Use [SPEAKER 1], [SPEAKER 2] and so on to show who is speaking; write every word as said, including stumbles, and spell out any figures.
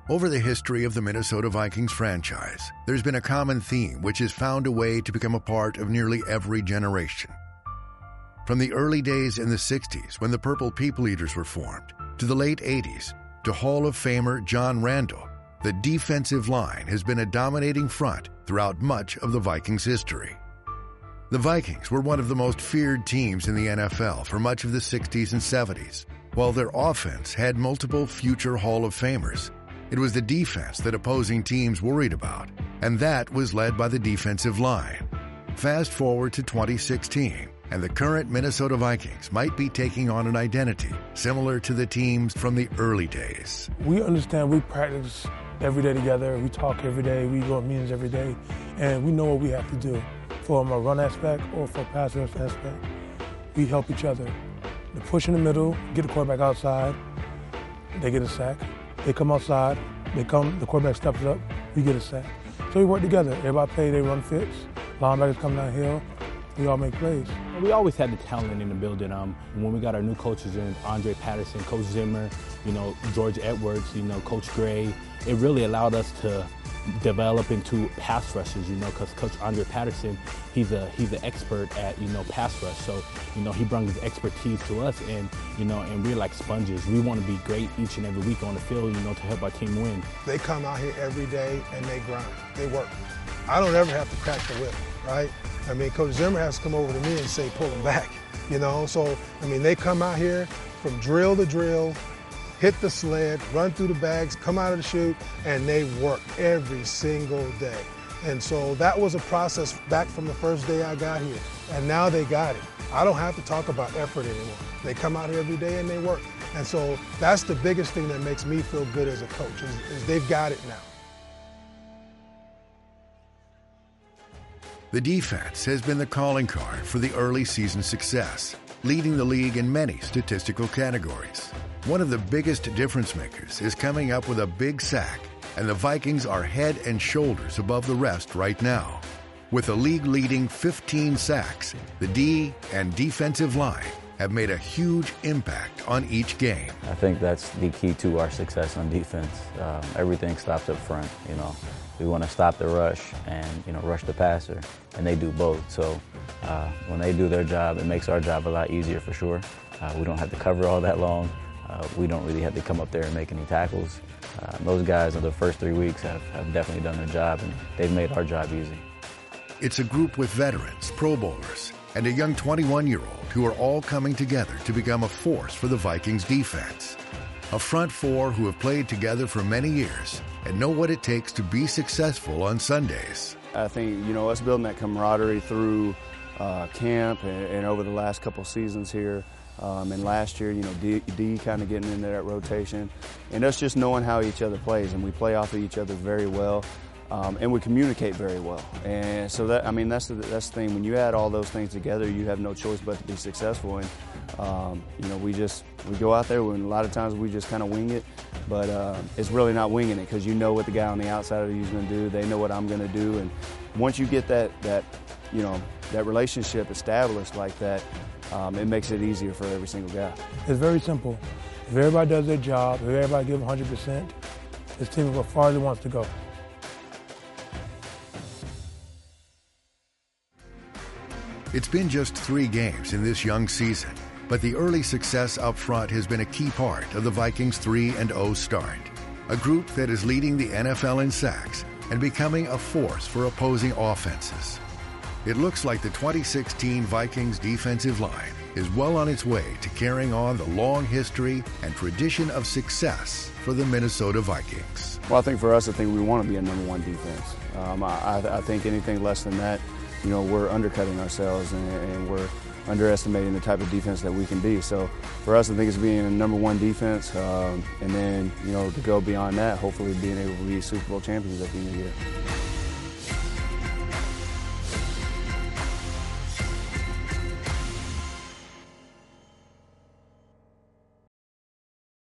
[SPEAKER 1] Over the history of the Minnesota Vikings franchise, there's been a common theme which has found a way to become a part of nearly every generation. From the early days in the sixties when the Purple People Eaters were formed, to the late eighties, to Hall of Famer John Randall, the defensive line has been a dominating front throughout much of the Vikings' history. The Vikings were one of the most feared teams in the N F L for much of the sixties and seventies. While their offense had multiple future Hall of Famers, it was the defense that opposing teams worried about, and that was led by the defensive line. Fast forward to twenty sixteen, and the current Minnesota Vikings might be taking on an identity similar to the teams from the early days.
[SPEAKER 2] We understand we practice every day together, we talk every day, we go to meetings every day, and we know what we have to do. From a run aspect or for a pass rush aspect, we help each other. The push in the middle, get the quarterback outside, they get a sack. They come outside, they come, the quarterback steps up, we get a sack. So we work together. Everybody play, they run fits. Linebackers come downhill, we all make plays.
[SPEAKER 3] We always had the talent in the building. Um, when we got our new coaches in, Andre Patterson, Coach Zimmer, you know, George Edwards, you know, Coach Gray, it really allowed us to develop into pass rushers, you know, because Coach Andre Patterson, he's a he's an expert at, you know, pass rush. So, you know, he brings his expertise to us, and, you know, and we're like sponges. We want to be great each and every week on the field, you know, to help our team win.
[SPEAKER 4] They come out here every day and they grind. They work. I don't ever have to crack the whip, right? I mean, Coach Zimmer has to come over to me and say, pull them back, you know? So, I mean, they come out here from drill to drill, hit the sled, run through the bags, come out of the chute, and they work every single day. And so that was a process back from the first day I got here. And now they got it. I don't have to talk about effort anymore. They come out here every day and they work. And so that's the biggest thing that makes me feel good as a coach, is, is they've got it now.
[SPEAKER 1] The defense has been the calling card for the early season success, leading the league in many statistical categories. One of the biggest difference makers is coming up with a big sack, and the Vikings are head and shoulders above the rest right now. With a league-leading fifteen sacks, the D and defensive line have made a huge impact on each game.
[SPEAKER 5] I think that's the key to our success on defense. Um, everything stops up front, you know. We want to stop the rush and, you know, rush the passer, and they do both. So uh, when they do their job, it makes our job a lot easier for sure. Uh, we don't have to cover all that long. Uh, we don't really have to come up there and make any tackles. Uh, those guys in the first three weeks have, have definitely done their job, and they've made our job easy.
[SPEAKER 1] It's a group with veterans, Pro Bowlers, and a young twenty-one-year-old who are all coming together to become a force for the Vikings defense. A front four who have played together for many years and know what it takes to be successful on Sundays.
[SPEAKER 6] I think, you know, us building that camaraderie through uh, camp and, and over the last couple seasons here, um, and last year, you know, D, D kind of getting into that rotation, and us just knowing how each other plays, and we play off of each other very well. Um, and we communicate very well, and so that I mean that's the that's the thing. When you add all those things together, you have no choice but to be successful. And um, you know, we just we go out there, and a lot of times we just kind of wing it, but uh, it's really not winging it, because you know what the guy on the outside of you is going to do. They know what I'm going to do, and once you get that that you know that relationship established like that, um, it makes it easier for every single guy.
[SPEAKER 2] It's very simple. If everybody does their job, if everybody gives one hundred percent, this team will go far as it wants to go.
[SPEAKER 1] It's been just three games in this young season, but the early success up front has been a key part of the Vikings' three and oh start. A group that is leading the N F L in sacks and becoming a force for opposing offenses. It looks like the twenty sixteen Vikings defensive line is well on its way to carrying on the long history and tradition of success for the Minnesota Vikings.
[SPEAKER 6] Well, I think for us, I think we want to be a number one defense. Um, I, I think anything less than that, you know, we're undercutting ourselves, and, and we're underestimating the type of defense that we can be. So for us, I think it's being a number one defense, um, and then, you know, to go beyond that, hopefully being able to be Super Bowl champions at the end of the year.